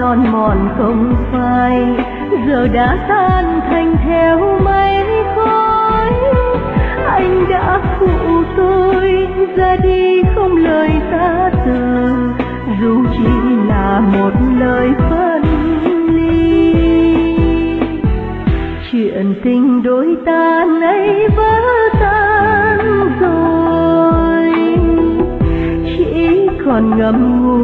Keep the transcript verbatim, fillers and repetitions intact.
non mòn không phai, giờ đã tan thành theo mây khói. Anh đã phụ tôi ra đi không lời ta từ, dù chỉ là một lời phân ly. Chuyện tình đôi ta nay vỡ tan rồi, chỉ còn ngậm ngùi